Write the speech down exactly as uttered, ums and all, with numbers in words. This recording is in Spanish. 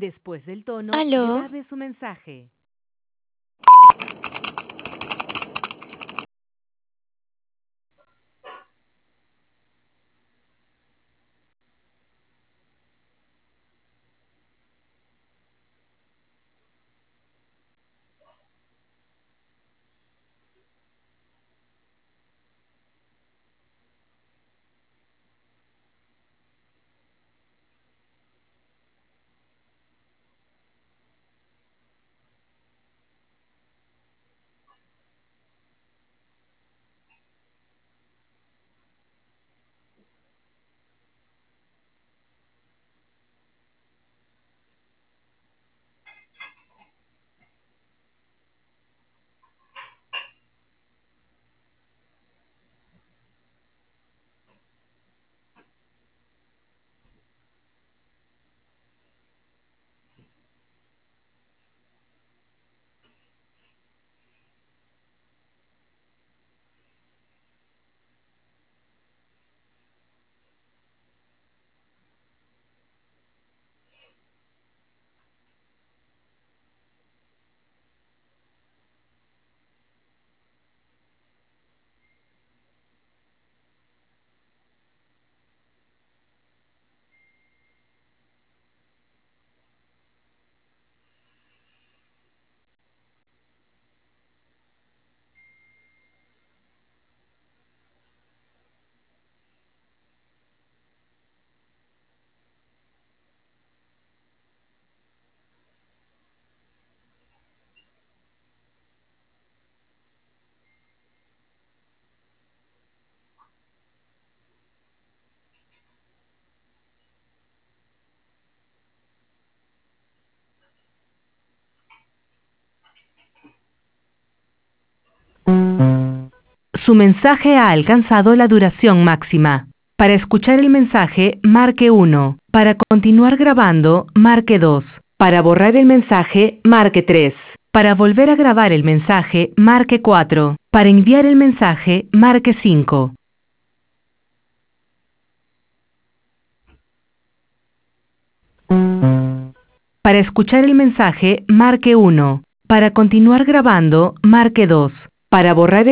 Después del tono, ¿Aló? grabe su mensaje. Su mensaje ha alcanzado la duración máxima. Para escuchar el mensaje, marque uno. Para continuar grabando, marque dos. Para borrar el mensaje, marque tres. Para volver a grabar el mensaje, marque cuatro. Para enviar el mensaje, marque cinco. Para escuchar el mensaje, marque uno. Para continuar grabando, marque dos. Para borrar el